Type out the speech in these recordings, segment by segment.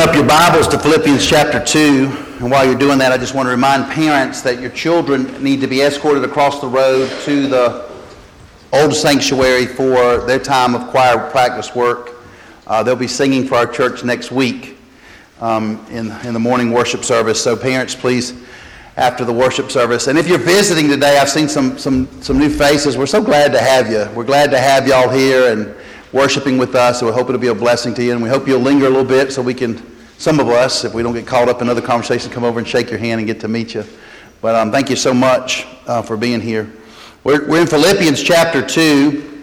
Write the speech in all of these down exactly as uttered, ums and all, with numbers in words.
up your Bibles to Philippians chapter two, and while you're doing that, I just want to remind parents that your children need to be escorted across the road to the old sanctuary for their time of choir practice work. Uh, they'll be singing for our church next week um, in, in the morning worship service. So parents, please, after the worship service. And if you're visiting today, I've seen some some some new faces. We're so glad to have you. We're glad to have y'all here and worshiping with us. So we hope it'll be a blessing to you. And we hope you'll linger a little bit so we can, some of us, if we don't get caught up in other conversations, come over and shake your hand and get to meet you. But um, thank you so much uh, for being here. We're, we're in Philippians chapter two.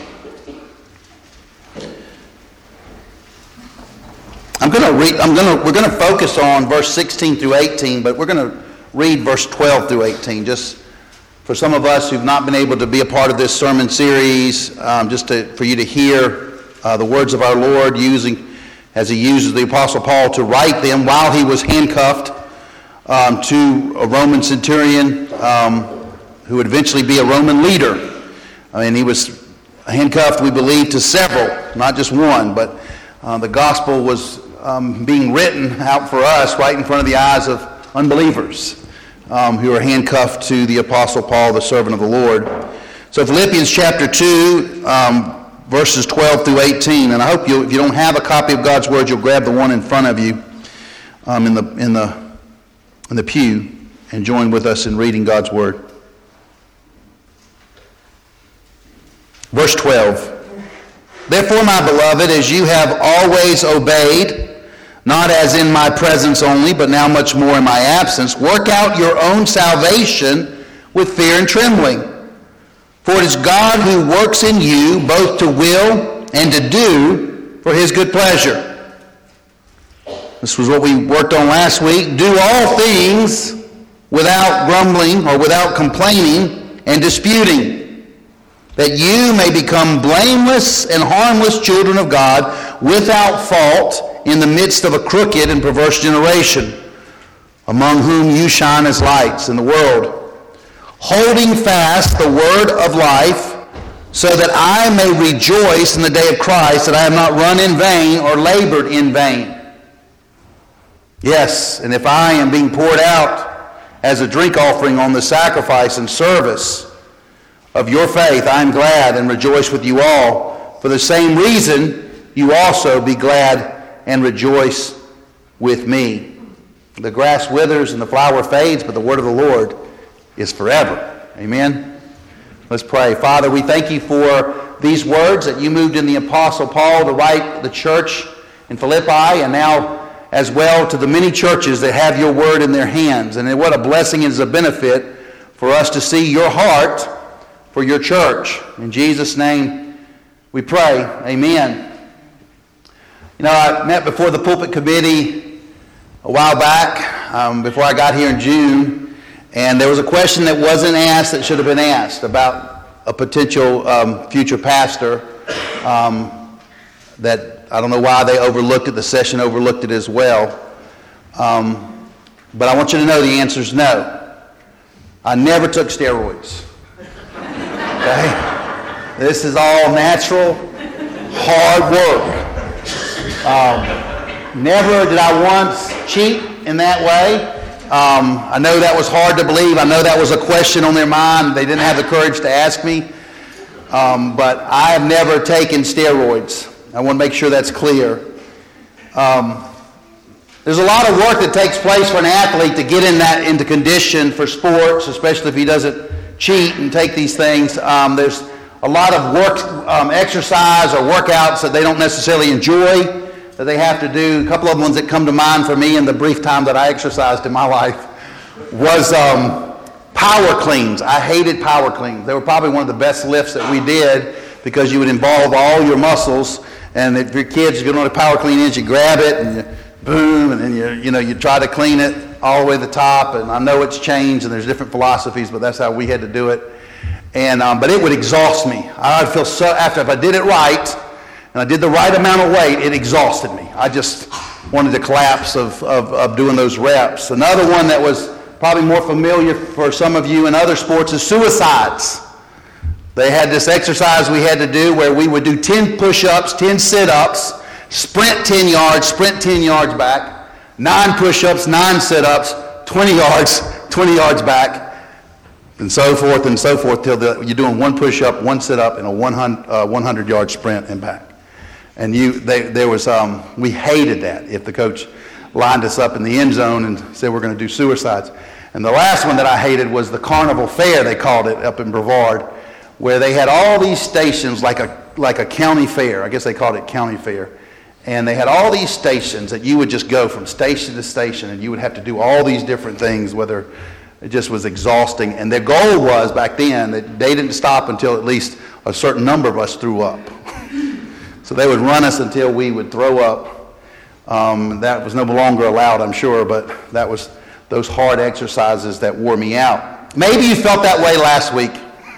I'm going to read. I'm going to. We're going to focus on verse sixteen through eighteen, but we're going to read verse twelve through eighteen. Just for some of us who've not been able to be a part of this sermon series, um, just to, for you to hear uh, the words of our Lord using, as He uses the Apostle Paul to write them while he was handcuffed um, to a Roman centurion um, who would eventually be a Roman leader. I mean, he was handcuffed, we believe, to several, not just one, but uh, the gospel was um, being written out for us right in front of the eyes of unbelievers um, who are handcuffed to the Apostle Paul, the servant of the Lord. So Philippians chapter two, um, verses twelve through eighteen, and I hope you, if you don't have a copy of God's Word, you'll grab the one in front of you um, in the in the in the pew and join with us in reading God's Word. Verse twelve. Therefore, my beloved, as you have always obeyed, not as in my presence only, but now much more in my absence, work out your own salvation with fear and trembling. For it is God who works in you both to will and to do for His good pleasure. This was what we worked on last week. Do all things without grumbling or without complaining and disputing, that you may become blameless and harmless children of God, without fault, in the midst of a crooked and perverse generation, among whom you shine as lights in the world, holding fast the word of life, so that I may rejoice in the day of Christ, that I have not run in vain or labored in vain. Yes, and if I am being poured out as a drink offering on the sacrifice and service of your faith, I am glad and rejoice with you all. For the same reason, you also be glad and rejoice with me. The grass withers and the flower fades, but the word of the Lord is forever. Amen. Let's pray. Father, we thank you for these words that you moved in the Apostle Paul to write the church in Philippi, and now as well to the many churches that have your word in their hands. And what a blessing and a benefit for us to see your heart for your church. In Jesus' name we pray. Amen. You know, I met before the pulpit committee a while back, um, before I got here in June, and there was a question that wasn't asked that should have been asked about a potential um, future pastor um, that I don't know why they overlooked it. The session overlooked it as well. Um, but I want you to know the answer is no. I never took steroids. Okay? This is all natural, hard work. Um, never did I once cheat in that way. Um, I know that was hard to believe. I know that was a question on their mind. They didn't have the courage to ask me. Um, but I have never taken steroids. I want to make sure that's clear. Um, there's a lot of work that takes place for an athlete to get in that into condition for sports, especially if he doesn't cheat and take these things. Um, there's a lot of work, um, exercise or workouts that they don't necessarily enjoy, that they have to do. A couple of ones that come to mind for me in the brief time that I exercised in my life was um, power cleans. I hated power cleans. They were probably one of the best lifts that we did, because you would involve all your muscles, and if your kids, you know what a power clean is, you grab it and you boom, and then you you know you try to clean it all the way to the top. And I know it's changed and there's different philosophies, but that's how we had to do it. And um, but it would exhaust me. I would feel so, after if I did it right and I did the right amount of weight, it exhausted me. I just wanted to collapse of, of, of doing those reps. Another one that was probably more familiar for some of you in other sports is suicides. They had this exercise we had to do where we would do ten push-ups, ten sit-ups, sprint ten yards, sprint ten yards back, nine push-ups, nine sit-ups, twenty yards, twenty yards back, and so forth and so forth till the, you're doing one push-up, one sit-up, and a one hundred-yard sprint and back. And you, they, there was, um, we hated that if the coach lined us up in the end zone and said we're going to do suicides. And the last one that I hated was the Carnival Fair, they called it, up in Brevard, where they had all these stations like a like a county fair. I guess they called it county fair. And they had all these stations that you would just go from station to station, and you would have to do all these different things, whether it just was exhausting. And their goal was, back then, that they didn't stop until at least a certain number of us threw up. So they would run us until we would throw up. Um, that was no longer allowed, I'm sure, but that was those hard exercises that wore me out. Maybe you felt that way last week.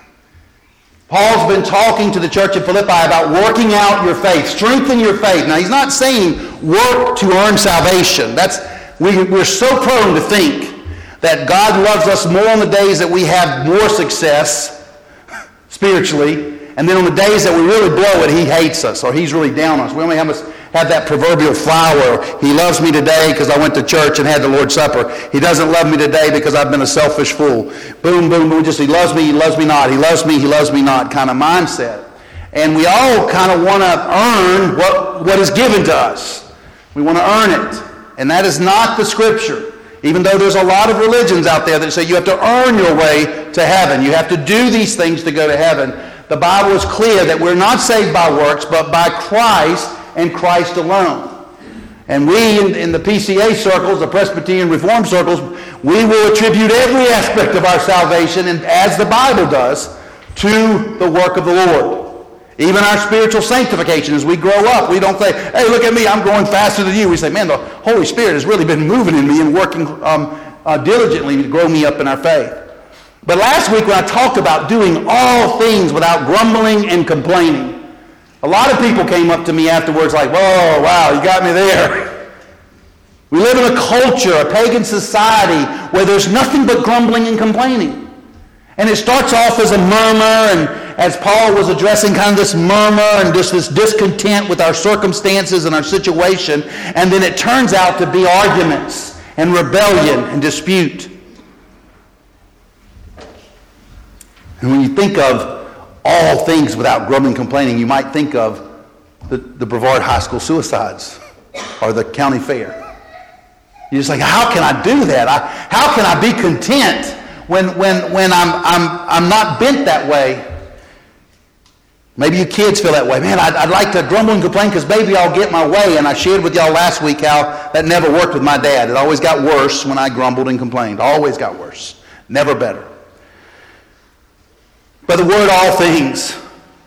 Paul's been talking to the church in Philippi about working out your faith, strengthen your faith. Now, he's not saying work to earn salvation. That's we, we're so prone to think that God loves us more on the days that we have more success spiritually, and then on the days that we really blow it, he hates us or he's really down on us. We only have, have that proverbial flower. He loves me today because I went to church and had the Lord's Supper. He doesn't love me today because I've been a selfish fool. Boom, boom, boom. Just he loves me, he loves me not. He loves me, he loves me not kind of mindset. And we all kind of want to earn what, what is given to us. We want to earn it. And that is not the Scripture. Even though there's a lot of religions out there that say you have to earn your way to heaven. You have to do these things to go to heaven. The Bible is clear that we're not saved by works, but by Christ and Christ alone. And we, in, in the P C A circles, the Presbyterian Reformed circles, we will attribute every aspect of our salvation, and as the Bible does, to the work of the Lord. Even our spiritual sanctification, as we grow up, we don't say, hey, look at me, I'm growing faster than you. We say, man, the Holy Spirit has really been moving in me and working um, uh, diligently to grow me up in our faith. But last week when I talked about doing all things without grumbling and complaining, a lot of people came up to me afterwards like, whoa, wow, you got me there. We live in a culture, a pagan society, where there's nothing but grumbling and complaining. And it starts off as a murmur, and as Paul was addressing kind of this murmur and just this discontent with our circumstances and our situation, and then it turns out to be arguments and rebellion and dispute. And when you think of all things without grumbling and complaining, you might think of the, the Brevard High School suicides or the county fair. You're just like, how can I do that? I, how can I be content when when when I'm I'm I'm not bent that way? Maybe you kids feel that way. Man, I'd, I'd like to grumble and complain because maybe I'll get my way. And I shared with y'all last week how that never worked with my dad. It always got worse when I grumbled and complained. Always got worse. Never better. But the word all things,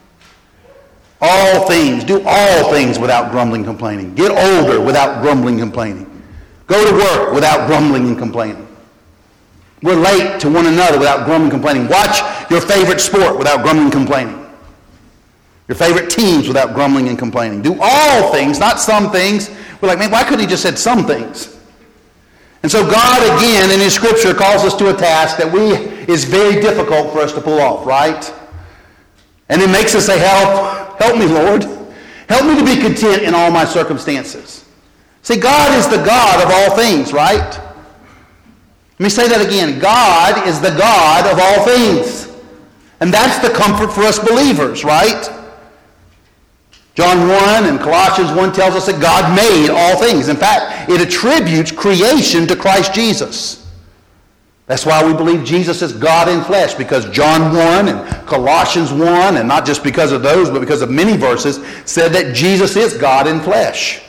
all things, do all things without grumbling and complaining. Get older without grumbling and complaining. Go to work without grumbling and complaining. Relate to one another without grumbling and complaining. Watch your favorite sport without grumbling and complaining. Your favorite teams without grumbling and complaining. Do all things, not some things. We're like, man, why couldn't he just said some things? And so God, again, in His Scripture, calls us to a task that we is very difficult for us to pull off, right? And it makes us say, help, help me, Lord. Help me to be content in all my circumstances. See, God is the God of all things, right? Let me say that again. God is the God of all things. And that's the comfort for us believers, right? John one and Colossians one tells us that God made all things. In fact, it attributes creation to Christ Jesus. That's why we believe Jesus is God in flesh, because John one and Colossians one, and not just because of those, but because of many verses, said that Jesus is God in flesh.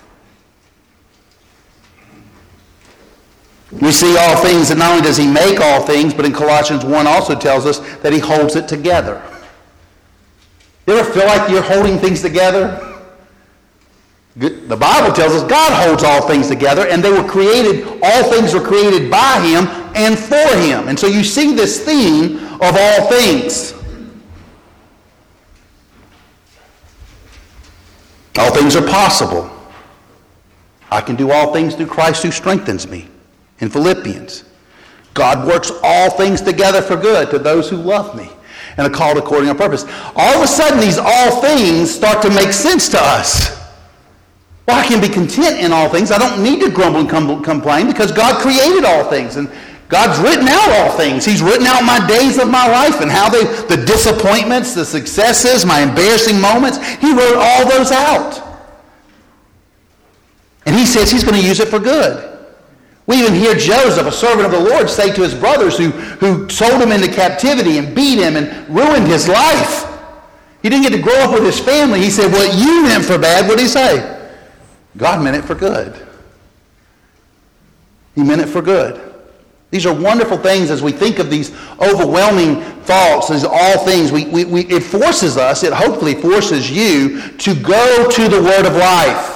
We see all things, and not only does He make all things, but in Colossians one also tells us that He holds it together. You ever feel like you're holding things together? The Bible tells us God holds all things together, and they were created, all things were created by Him and for Him. And so you see this theme of all things. All things are possible. I can do all things through Christ who strengthens me. In Philippians, God works all things together for good to those who love me and are called according to purpose. All of a sudden, these all things start to make sense to us. Well, I can be content in all things. I don't need to grumble and com- complain because God created all things. And God's written out all things. He's written out my days of my life and how they, the disappointments, the successes, my embarrassing moments. He wrote all those out. And he says he's going to use it for good. We even hear Joseph, a servant of the Lord, say to his brothers who, who sold him into captivity and beat him and ruined his life. He didn't get to grow up with his family. He said, what you meant for bad, what did he say? God meant it for good. He meant it for good. These are wonderful things as we think of these overwhelming thoughts, as all things. We, we, we, it forces us, it hopefully forces you to go to the Word of life.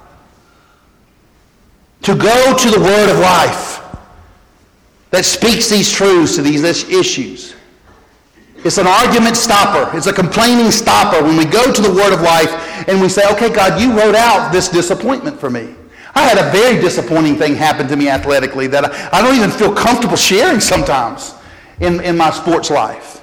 To go to the Word of life that speaks these truths to these issues. It's an argument stopper. It's a complaining stopper when we go to the Word of life and we say, okay, God, you wrote out this disappointment for me. I had a very disappointing thing happen to me athletically that I, I don't even feel comfortable sharing sometimes in, in my sports life.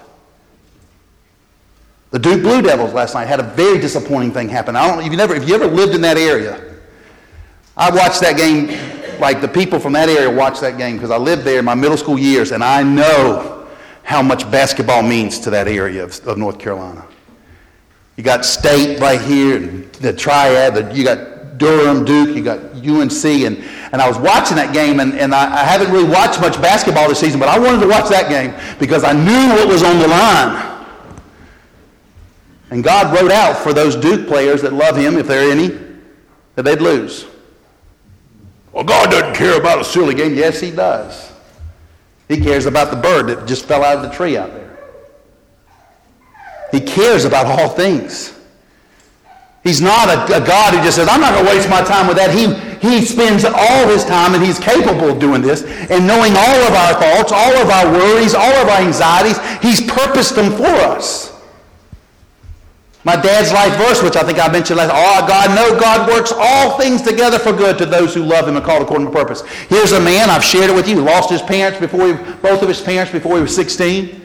The Duke Blue Devils last night had a very disappointing thing happen. I don't know if you never if you ever lived in that area. I watched that game, like the people from that area watched that game because I lived there in my middle school years, and I know how much basketball means to that area of, of North Carolina. You got State right here, and the Triad, the, you got Durham, Duke, you got U N C, and, and I was watching that game, and, and I, I haven't really watched much basketball this season, but I wanted to watch that game because I knew what was on the line. And God wrote out for those Duke players that love him, if there are any, that they'd lose. Well, God doesn't care about a silly game. Yes, he does. He cares about the bird that just fell out of the tree out there. He cares about all things. He's not a, a God who just says, I'm not going to waste my time with that. He, he spends all his time, and he's capable of doing this, and knowing all of our thoughts, all of our worries, all of our anxieties. He's purposed them for us. My dad's life verse, which I think I mentioned last, oh, God, no, God works all things together for good to those who love him and called according to purpose. Here's a man, I've shared it with you, who lost his parents before he, both of his parents before he was sixteen.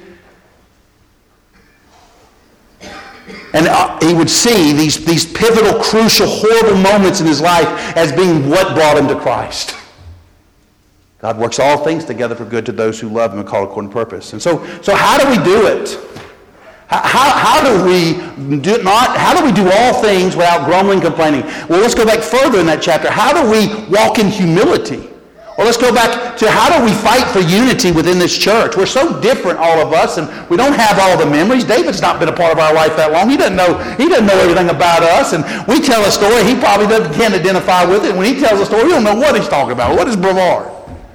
And uh, he would see these, these pivotal, crucial, horrible moments in his life as being what brought him to Christ. God works all things together for good to those who love him and called according to purpose. And so, so how do we do it? How, how do we do not? How do we do all things without grumbling, complaining? Well, let's go back further in that chapter. How do we walk in humility? Or let's go back to how do we fight for unity within this church? We're so different, all of us, and we don't have all the memories. David's not been a part of our life that long. He doesn't know. He doesn't know everything about us. And we tell a story, he probably doesn't can't identify with it. When he tells a story, we don't know what he's talking about. What is Brevard?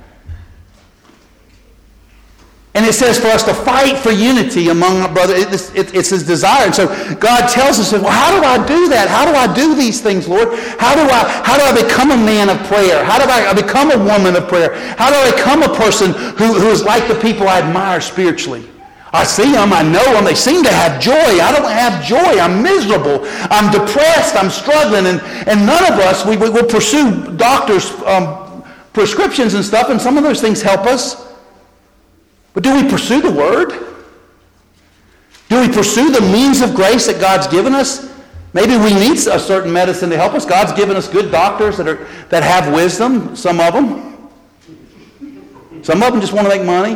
And it says for us to fight for unity among our brothers. It's, it, it's his desire. And so God tells us, well, how do I do that? How do I do these things, Lord? How do I how do I become a man of prayer? How do I become a woman of prayer? How do I become a person who, who is like the people I admire spiritually? I see them, I know them, they seem to have joy. I don't have joy. I'm miserable. I'm depressed. I'm struggling. And, and none of us, we, we will pursue doctors' um, prescriptions and stuff, and some of those things help us. But do we pursue the Word? Do we pursue the means of grace that God's given us? Maybe we need a certain medicine to help us. God's given us good doctors that are that have wisdom, some of them. Some of them just want to make money.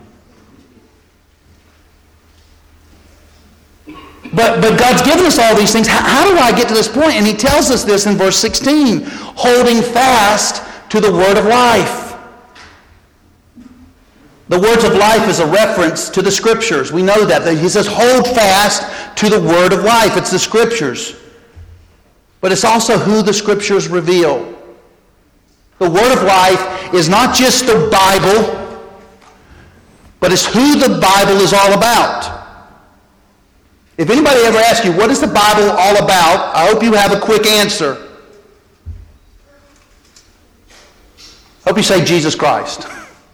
But, but God's given us all these things. How, how do I get to this point? And he tells us this in verse sixteen, holding fast to the word of life. The words of life is a reference to the Scriptures. We know that. He says, hold fast to the word of life. It's the Scriptures. But it's also who the Scriptures reveal. The word of life is not just the Bible, but it's who the Bible is all about. If anybody ever asks you, what is the Bible all about? I hope you have a quick answer. I hope you say Jesus Christ.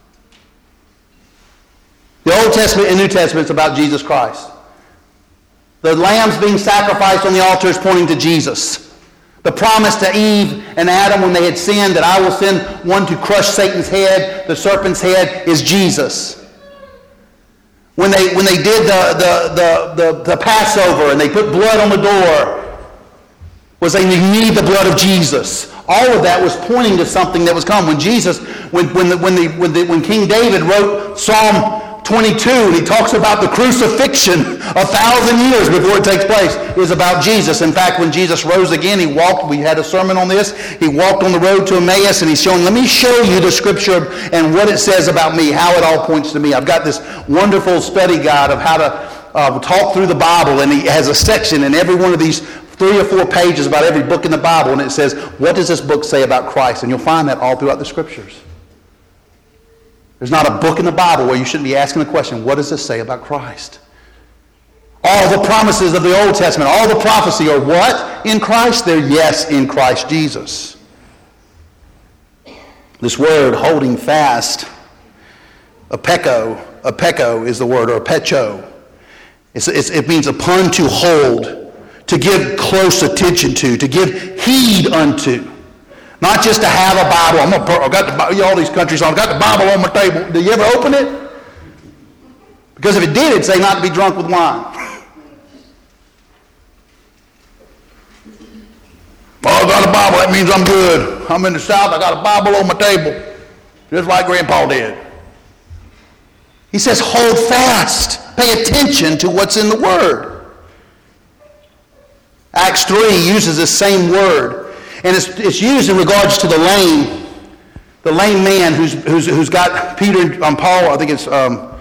The Old Testament and New Testament is about Jesus Christ. The lambs being sacrificed on the altar is pointing to Jesus. The promise to Eve and Adam when they had sinned that I will send one to crush Satan's head, the serpent's head, is Jesus. When they when they did the, the, the, the, the Passover and they put blood on the door, was saying you need the blood of Jesus. All of that was pointing to something that was coming. When Jesus, when when the, when the, when, the, when King David wrote Psalm twenty-two, and he talks about the crucifixion a thousand years before it takes place, it was about Jesus. In fact, when Jesus rose again, he walked, we had a sermon on this, he walked on the road to Emmaus, and he's showing, let me show you the scripture and what it says about me, how it all points to me. I've got this wonderful study guide of how to uh, talk through the Bible, and he has a section in every one of these three or four pages about every book in the Bible, and it says, what does this book say about Christ? And you'll find that all throughout the scriptures. There's not a book in the Bible where you shouldn't be asking the question, what does this say about Christ? All the promises of the Old Testament, all the prophecy are what? In Christ? They're yes, in Christ Jesus. This word, holding fast, apeko, apeko is the word, or pecho. It's, it's, it means upon to hold, to give close attention to, to give heed unto. Not just to have a Bible. I'm gonna, I've got the Bible, all these countries, I've got the Bible on my table. Did you ever open it? Because if it did, it'd say not to be drunk with wine. Oh, I got a Bible, that means I'm good. I'm in the South, I got a Bible on my table. Just like Grandpa did. He says, hold fast. Pay attention to what's in the Word. Acts three uses the same word. And it's, it's used in regards to the lame, the lame man who's, who's, who's got Peter and um, Paul, I think it's um,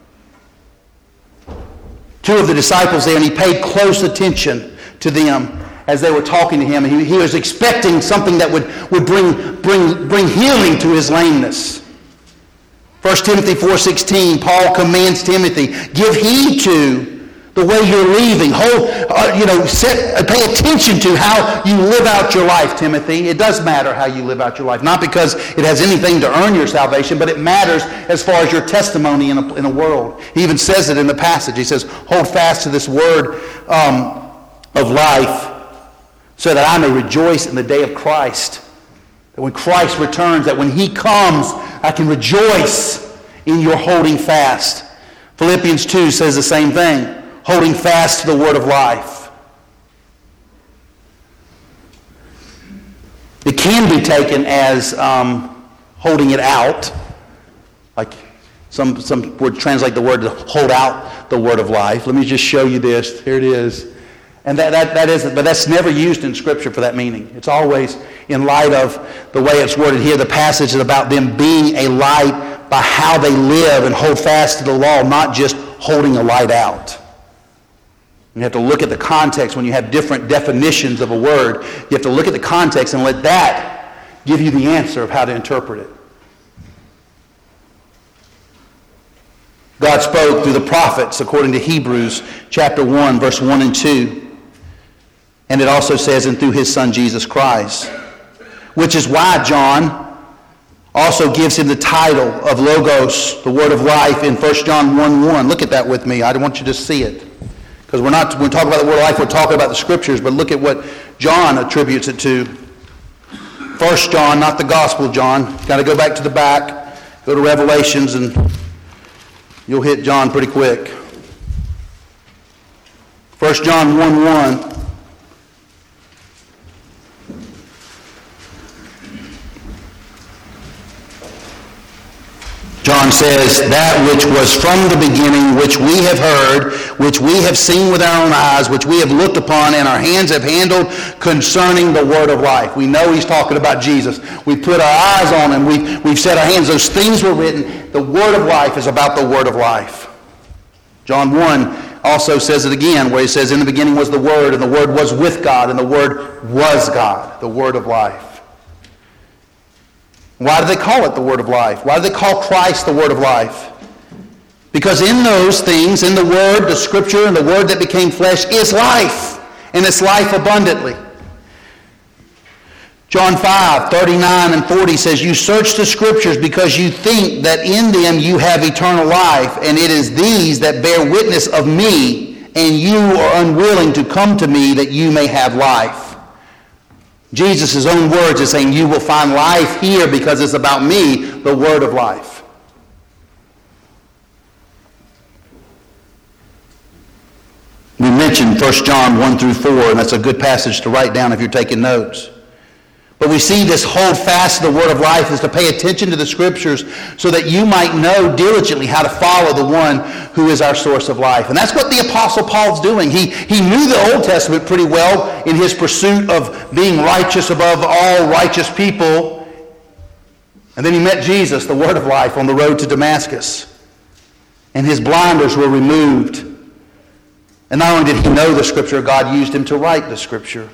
two of the disciples there, and he paid close attention to them as they were talking to him. And he, he was expecting something that would, would bring, bring, bring healing to his lameness. First Timothy four sixteen, Paul commands Timothy, give heed to the way you're leaving. Hold, uh, you know, set, uh, pay attention to how you live out your life, Timothy. It does matter how you live out your life. Not because it has anything to earn your salvation, but it matters as far as your testimony in a, in a world. He even says it in the passage. He says, hold fast to this word um, of life so that I may rejoice in the day of Christ. That when Christ returns, that when he comes, I can rejoice in your holding fast. Philippians two says the same thing. Holding fast to the word of life. It can be taken as um, holding it out. Like some, some would translate the word to hold out the word of life. Let me just show you this. Here it is. And that, that, that isn't, but that's never used in Scripture for that meaning. It's always in light of the way it's worded here. The passage is about them being a light by how they live and hold fast to the law, not just holding a light out. You have to look at the context when you have different definitions of a word. You have to look at the context and let that give you the answer of how to interpret it. God spoke through the prophets according to Hebrews chapter one, verse one and two. And it also says, and through his Son Jesus Christ. Which is why John also gives him the title of Logos, the word of life, in First John one one. Look at that with me. I want you to see it. Because we're not, when we talk about the word of life, we're talking about the scriptures, but look at what John attributes it to. First John, not the Gospel John. Got to go back to the back, go to Revelations, and you'll hit John pretty quick. First John one one. John says, that which was from the beginning, which we have heard, which we have seen with our own eyes, which we have looked upon, and our hands have handled concerning the word of life. We know he's talking about Jesus. We put our eyes on him. We've, we've set our hands. Those things were written. The word of life is about the word of life. John one also says it again, where he says, in the beginning was the Word, and the Word was with God, and the Word was God, the word of life. Why do they call it the word of life? Why do they call Christ the word of life? Because in those things, in the word, the scripture, and the word that became flesh is life, and it's life abundantly. John five, thirty-nine and forty says, you search the scriptures because you think that in them you have eternal life, and it is these that bear witness of me, and you are unwilling to come to me that you may have life. Jesus' own words are saying, you will find life here because it's about me, the word of life. We mentioned mentioned First John one through four, and that's a good passage to write down if you're taking notes. But we see this hold fast to the word of life is to pay attention to the scriptures so that you might know diligently how to follow the one who is our source of life. And that's what the Apostle Paul's doing. He, he knew the Old Testament pretty well in his pursuit of being righteous above all righteous people. And then he met Jesus, the word of life, on the road to Damascus. And his blinders were removed. And not only did he know the scripture, God used him to write the scripture.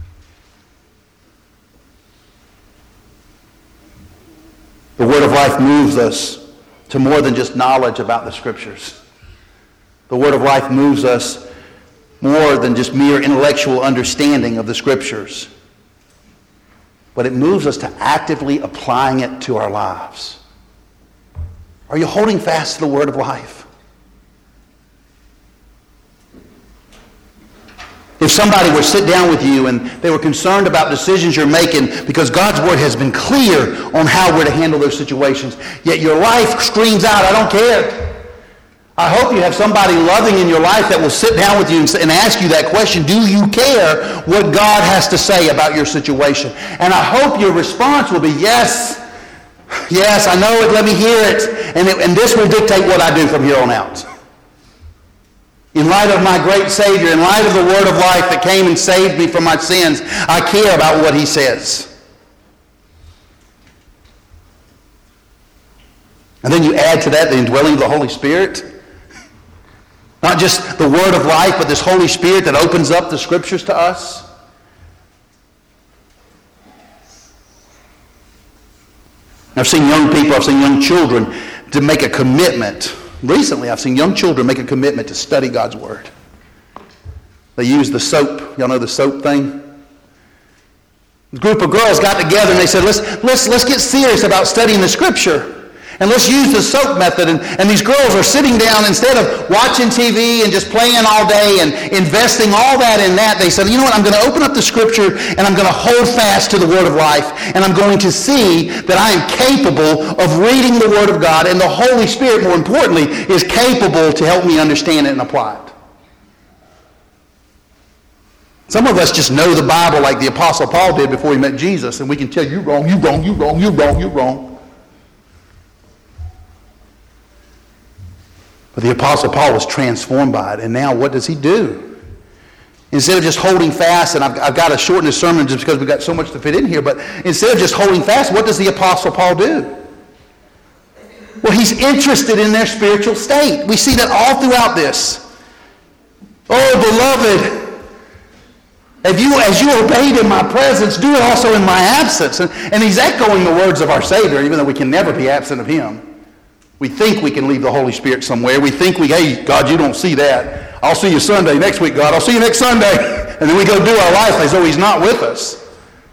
The word of life moves us to more than just knowledge about the scriptures. The word of life moves us more than just mere intellectual understanding of the scriptures. But it moves us to actively applying it to our lives. Are you holding fast to the word of life? If somebody were to sit down with you and they were concerned about decisions you're making because God's word has been clear on how we're to handle those situations, yet your life screams out, I don't care. I hope you have somebody loving in your life that will sit down with you and ask you that question, do you care what God has to say about your situation? And I hope your response will be, yes, yes, I know it, let me hear it. And, it, and this will dictate what I do from here on out. In light of my great Savior, in light of the word of life that came and saved me from my sins, I care about what he says. And then you add to that the indwelling of the Holy Spirit. Not just the word of life, but this Holy Spirit that opens up the scriptures to us. I've seen young people, I've seen young children to make a commitment. Recently, I've seen young children make a commitment to study God's word. They use the soap. Y'all know the soap thing? A group of girls got together and they said, let's, let's, let's get serious about studying the scripture. And let's use the soap method. And, and these girls are sitting down, instead of watching T V and just playing all day and investing all that in that, they said, you know what, I'm going to open up the scripture and I'm going to hold fast to the word of life. And I'm going to see that I am capable of reading the word of God. And the Holy Spirit, more importantly, is capable to help me understand it and apply it. Some of us just know the Bible like the Apostle Paul did before he met Jesus. And we can tell you, you're wrong, you're wrong, you're wrong, you're wrong, you're wrong. But the Apostle Paul was transformed by it. And now what does he do? Instead of just holding fast, and I've, I've got to shorten this sermon just because we've got so much to fit in here, but instead of just holding fast, what does the Apostle Paul do? Well, he's interested in their spiritual state. We see that all throughout this. Oh, beloved, If you, as you obeyed in my presence, do it also in my absence. And, and he's echoing the words of our Savior, even though we can never be absent of him. We think we can leave the Holy Spirit somewhere. We think we, hey, God, you don't see that. I'll see you Sunday. Next week, God, I'll see you next Sunday. And then we go do our life as though he's not with us.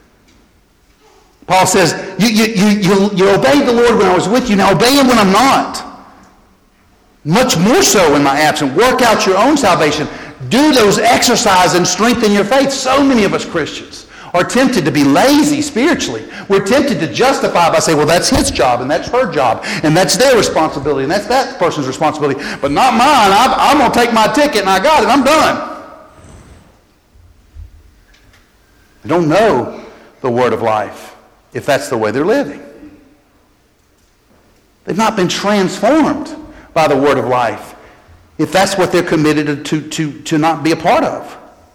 Paul says, you, you, you, you, you obeyed the Lord when I was with you. Now obey him when I'm not. Much more so in my absence. Work out your own salvation. Do those exercises and strengthen your faith. So many of us Christians are tempted to be lazy spiritually. We're tempted to justify by saying, well, that's his job, and that's her job, and that's their responsibility, and that's that person's responsibility, but not mine. I'm, I'm going to take my ticket, and I got it. I'm done. They don't know the word of life if that's the way they're living. They've not been transformed by the word of life if that's what they're committed to, to, to not be a part of.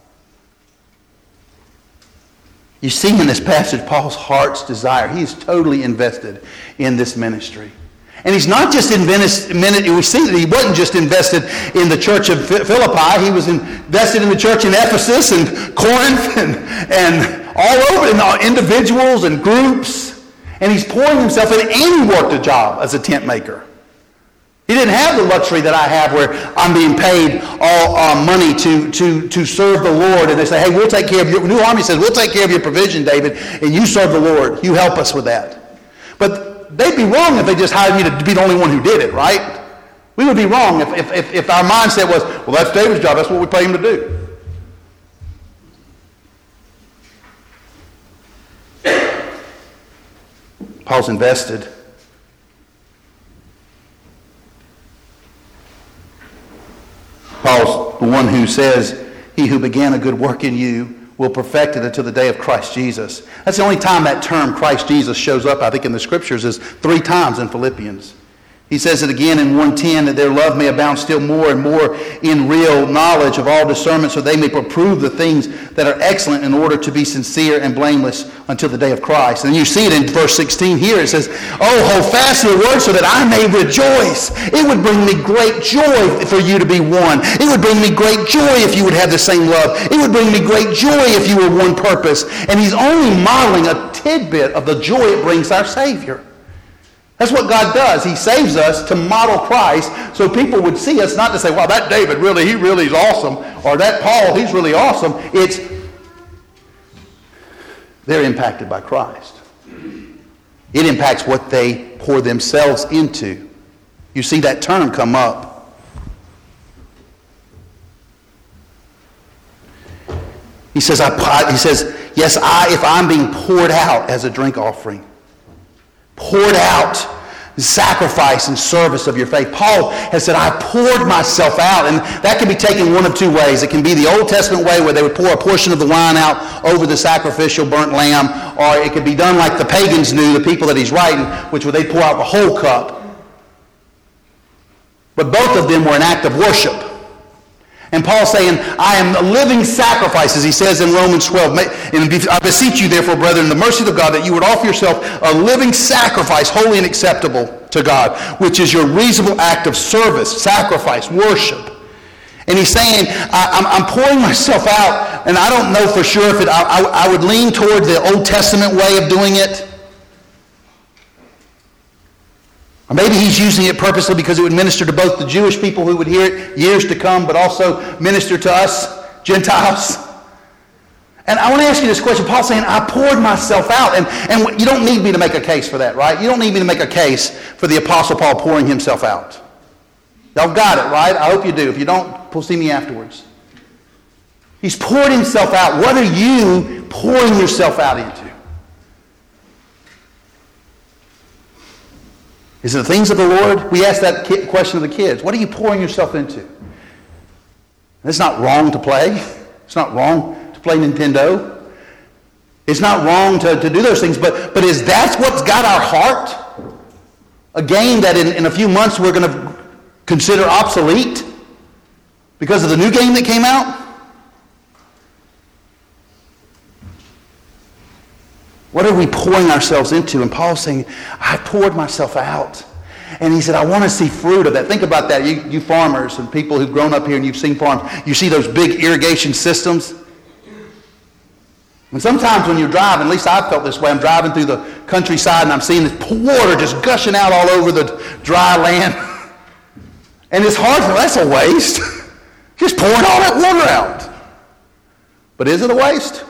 You see in this passage Paul's heart's desire. He is totally invested in this ministry. And he's not just invested, we see that he wasn't just invested in the church of Philippi. He was invested in the church in Ephesus and Corinth and, and all over, in individuals and groups. And he's pouring himself in, and he worked a job as a tent maker. He didn't have the luxury that I have where I'm being paid all uh, money to, to, to serve the Lord. And they say, hey, we'll take care of your, New Army says, we'll take care of your provision, David, and you serve the Lord. You help us with that. But they'd be wrong if they just hired me to be the only one who did it, right? We would be wrong if, if, if, if our mindset was, well, that's David's job. That's what we pay him to do. Paul's invested. Paul's the one who says he who began a good work in you will perfect it until the day of Christ Jesus. That's the only time that term Christ Jesus shows up, I think, in the scriptures, is three times in Philippians. He says it again in one ten, that their love may abound still more and more in real knowledge of all discernment, so they may approve the things that are excellent in order to be sincere and blameless until the day of Christ. And you see it in verse sixteen here. It says, oh, hold fast to the word so that I may rejoice. It would bring me great joy for you to be one. It would bring me great joy if you would have the same love. It would bring me great joy if you were one purpose. And he's only modeling a tidbit of the joy it brings our Savior. That's what God does. He saves us to model Christ so people would see us, not to say, wow, that David really, he really is awesome, or that Paul, he's really awesome. It's, they're impacted by Christ. It impacts what they pour themselves into. You see that term come up. He says, I, he says, yes, I, if I'm being poured out as a drink offering, poured out sacrifice and service of your faith. Paul has said, I poured myself out. And that can be taken one of two ways. It can be the Old Testament way where they would pour a portion of the wine out over the sacrificial burnt lamb, or it could be done like the pagans knew, the people that he's writing, which would they pour out the whole cup. But both of them were an act of worship. And Paul's saying, I am a living sacrifice, as he says in Romans twelve. And I beseech you, therefore, brethren, in the mercy of God, that you would offer yourself a living sacrifice, holy and acceptable to God, which is your reasonable act of service, sacrifice, worship. And he's saying, I, I'm, I'm pouring myself out, and I don't know for sure if it, I, I, I would lean toward the Old Testament way of doing it. Or maybe he's using it purposely because it would minister to both the Jewish people who would hear it years to come, but also minister to us, Gentiles. And I want to ask you this question. Paul's saying, I poured myself out. And, and you don't need me to make a case for that, right? You don't need me to make a case for the Apostle Paul pouring himself out. Y'all got it, right? I hope you do. If you don't, we'll see me afterwards. He's poured himself out. What are you pouring yourself out into? Is it the things of the Lord? We ask that question of the kids. What are you pouring yourself into? It's not wrong to play. It's not wrong to play Nintendo. It's not wrong to, to do those things. But, but is that what's got our heart? A game that in, in a few months we're going to consider obsolete because of the new game that came out? What are we pouring ourselves into? And Paul's saying, I poured myself out. And he said, I want to see fruit of that. Think about that. You, you farmers and people who've grown up here and you've seen farms, you see those big irrigation systems. And sometimes when you're driving, at least I've felt this way, I'm driving through the countryside and I'm seeing this water just gushing out all over the dry land. And it's hard to, that's a waste. Just pouring all that water out. But is it a waste?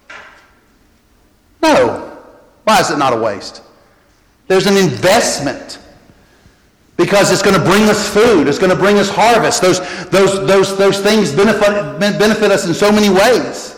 No. Why is it not a waste? There's an investment because it's going to bring us food. It's going to bring us harvest. Those, those, those, those things benefit, benefit us in so many ways.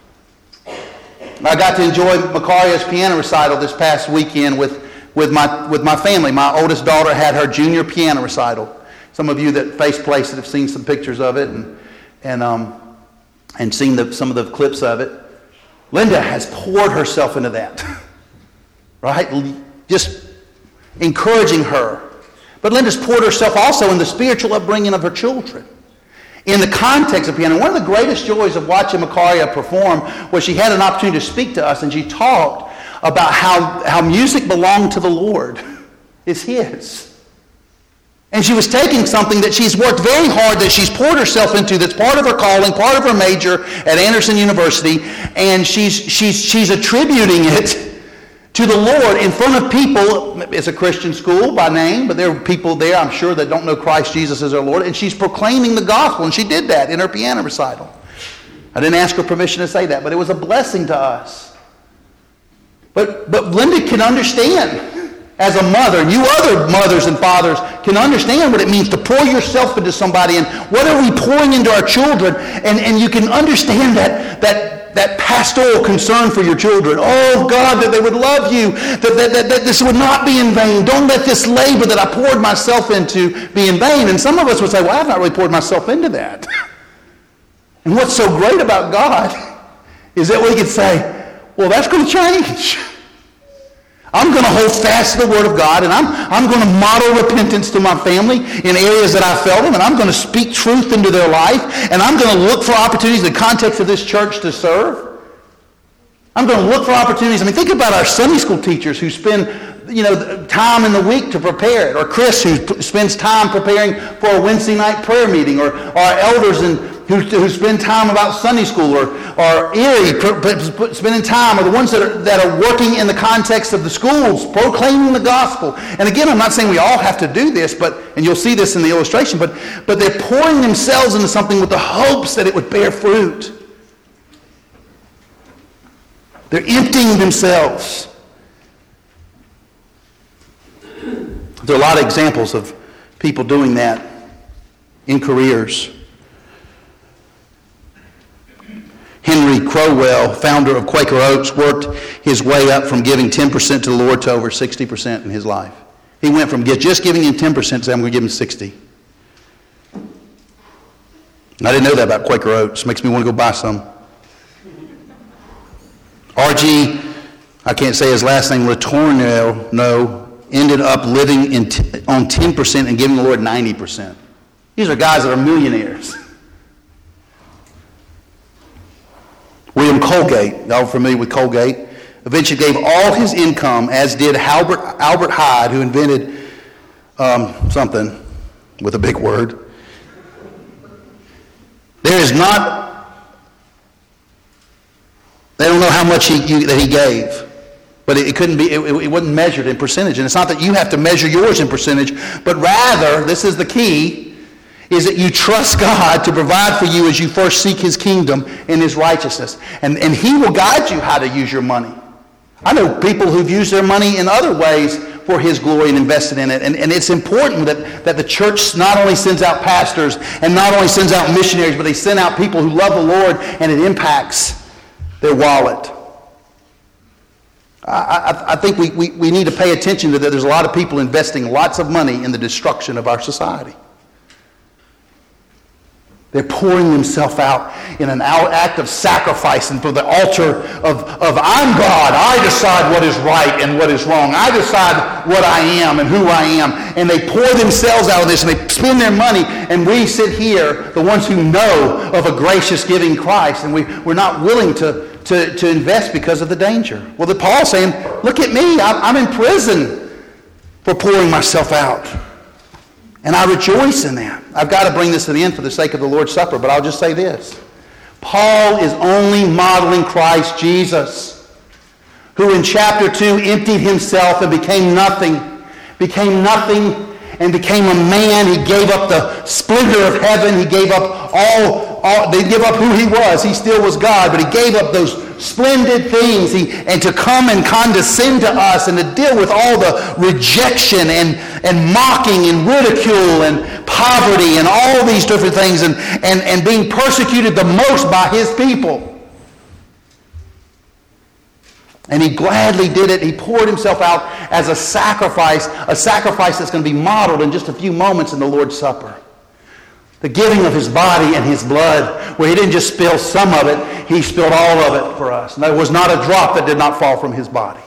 I got to enjoy Macaria's piano recital this past weekend with, with, my, with my family. My oldest daughter had her junior piano recital. Some of you that face place that have seen some pictures of it and, and, um, and seen the, some of the clips of it. Linda has poured herself into that, right? Just encouraging her. But Linda's poured herself also in the spiritual upbringing of her children. In the context of piano, one of the greatest joys of watching Macaria perform was she had an opportunity to speak to us, and she talked about how, how music belonged to the Lord. It's His. And she was taking something that she's worked very hard, that she's poured herself into, that's part of her calling, part of her major at Anderson University, and she's she's she's attributing it to the Lord in front of people. It's a Christian school by name, but there are people there, I'm sure, that don't know Christ Jesus as their Lord, and she's proclaiming the gospel, and she did that in her piano recital. I didn't ask her permission to say that, but it was a blessing to us. But but Linda can understand. As a mother, and you other mothers and fathers can understand what it means to pour yourself into somebody and what are we pouring into our children. And, and you can understand that, that, that pastoral concern for your children. Oh, God, that they would love you, that, that, that, that this would not be in vain. Don't let this labor that I poured myself into be in vain. And some of us would say, well, I've not really poured myself into that. And what's so great about God is that we can say, well, that's going to change. I'm going to hold fast to the Word of God, and I'm, I'm going to model repentance to my family in areas that I failed them, and I'm going to speak truth into their life, and I'm going to look for opportunities in the context of this church to serve. I'm going to look for opportunities. I mean, think about our Sunday school teachers who spend, you know, time in the week to prepare it, or Chris who p- spends time preparing for a Wednesday night prayer meeting, or, or our elders and who, who spend time about Sunday school, or, or Erie pr- pr- spending time, or the ones that are, that are working in the context of the schools, proclaiming the gospel. And again, I'm not saying we all have to do this, but and you'll see this in the illustration, but, but they're pouring themselves into something with the hopes that it would bear fruit. They're emptying themselves. There are a lot of examples of people doing that in careers. Henry Crowell, founder of Quaker Oats, worked his way up from giving ten percent to the Lord to over sixty percent in his life. He went from just giving him ten percent to say, I'm going to give him sixty. I didn't know that about Quaker Oats. Makes me want to go buy some. R G, I can't say his last name, Letourneau, no, ended up living in t- on ten percent and giving the Lord ninety percent. These are guys that are millionaires. William Colgate, y'all familiar with Colgate, eventually gave all his income, as did Albert, Albert Hyde, who invented um, something with a big word. There is not, they don't know how much he, you, that he gave, but it, it couldn't be, it, it wasn't measured in percentage. And it's not that you have to measure yours in percentage, but rather, this is the key, is that you trust God to provide for you as you first seek his kingdom and his righteousness. And, and he will guide you how to use your money. I know people who've used their money in other ways for his glory and invested in it. And, and it's important that, that the church not only sends out pastors and not only sends out missionaries, but they send out people who love the Lord, and it impacts their wallet. I, I, I think we, we, we need to pay attention to that. There's a lot of people investing lots of money in the destruction of our society. They're pouring themselves out in an act of sacrifice and for the altar of, of I'm God. I decide what is right and what is wrong. I decide what I am and who I am. And they pour themselves out of this and they spend their money. And we sit here, the ones who know of a gracious giving Christ, and we, we're not willing to, to, to invest because of the danger. Well, the Paul's saying, look at me. I'm, I'm in prison for pouring myself out. And I rejoice in that. I've got to bring this to the end for the sake of the Lord's Supper, but I'll just say this. Paul is only modeling Christ Jesus, who in chapter two emptied himself and became nothing, became nothing and became a man. He gave up the splendor of heaven. He gave up all, all they give up who he was. He still was God, but he gave up those splendid things, he, and to come and condescend to us and to deal with all the rejection and, and mocking and ridicule and poverty and all these different things, and, and, and being persecuted the most by his people. And he gladly did it. He poured himself out as a sacrifice, a sacrifice that's going to be modeled in just a few moments in the Lord's Supper. The giving of his body and his blood, where he didn't just spill some of it, he spilled all of it for us. And there was not a drop that did not fall from his body.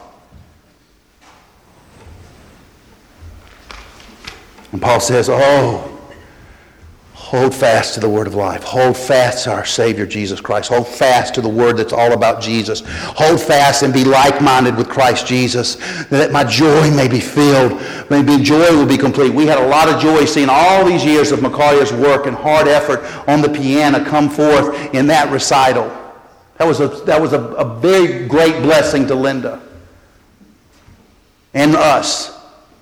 And Paul says, oh, hold fast to the word of life. Hold fast to our Savior, Jesus Christ. Hold fast to the word that's all about Jesus. Hold fast and be like-minded with Christ Jesus, that my joy may be filled. Maybe joy will be complete. We had a lot of joy seeing all these years of Makaria's work and hard effort on the piano come forth in that recital. That was a, that was a, a very great blessing to Linda and us.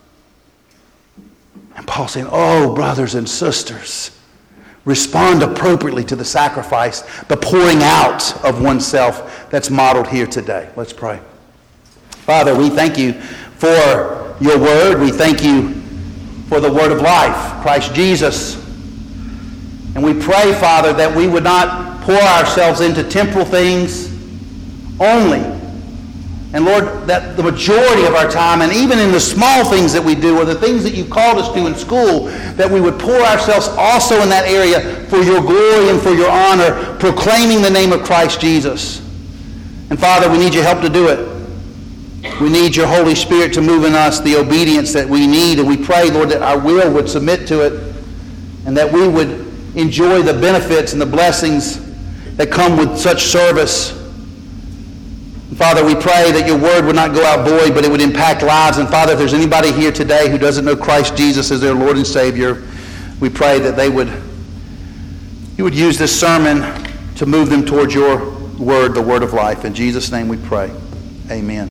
And Paul saying, oh, brothers and sisters, respond appropriately to the sacrifice, the pouring out of oneself that's modeled here today. Let's pray. Father, we thank you for your word. We thank you for the word of life, Christ Jesus. And we pray, Father, that we would not pour ourselves into temporal things only, And Lord, that the majority of our time, and even in the small things that we do, or the things that you've called us to in school, that we would pour ourselves also in that area for your glory and for your honor, proclaiming the name of Christ Jesus. And Father, we need your help to do it. We need your Holy Spirit to move in us the obedience that we need. And we pray, Lord, that our will would submit to it, and that we would enjoy the benefits and the blessings that come with such service. Father, we pray that your word would not go out void, but it would impact lives. And Father, if there's anybody here today who doesn't know Christ Jesus as their Lord and Savior, we pray that they would, you would use this sermon to move them towards your word, the word of life. In Jesus' name we pray. Amen.